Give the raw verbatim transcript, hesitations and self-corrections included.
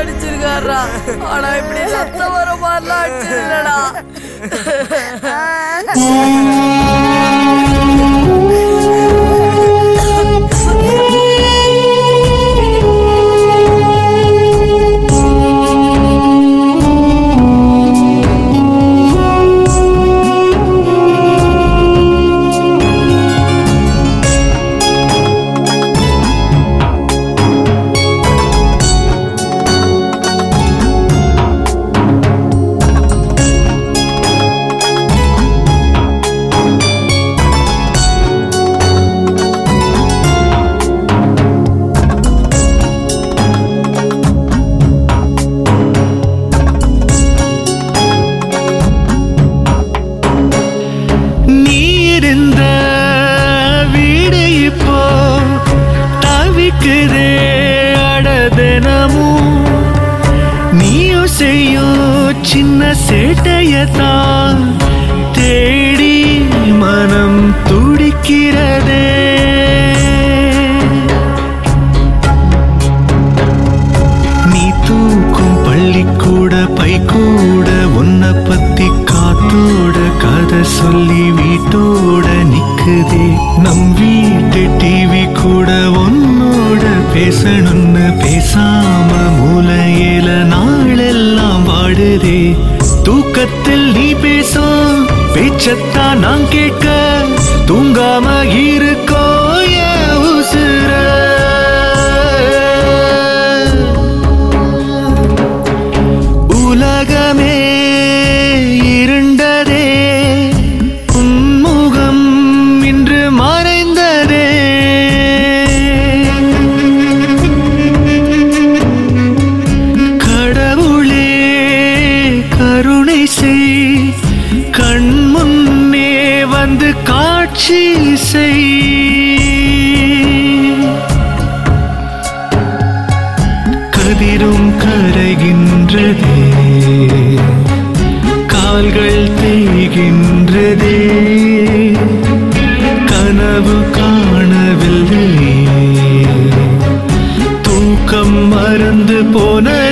அடிச்சிருக்காரா. ஆனா இப்படி சத்தம் வர மாதிரிலாம் அடிச்சிருக்கடா. சின்ன சேட்டையத்தான் தேடி மனம் துடிக்கிறதே. நீ தூக்கும் பள்ளிக்கூட பைக்கூட உன்னை பத்தி காத்தோட கதை சொல்லி வீட்டோட நிக்குதே. நம் வீட்டு டிவி கூட உன்னோட பேசணும்னு பேசாம மூலையில நாளெல்லாம் வாடுதே. தூக்கத்தில் நீ பேசும் பேச்சத்தான் நான் கேட்க தூங்காம இருக்கோ என் உசுர. உலகமே இருண்டதே, உன்முகம் இன்று மறைந்ததே. கடவுளே கருணை செய், கண் முன்னே வந்து காட்சி செய். கதிரும் கரைகின்றதே, கால்கள் தேய்கின்றதே. கனவு காணவில்லை, தூக்கம் மறந்து போன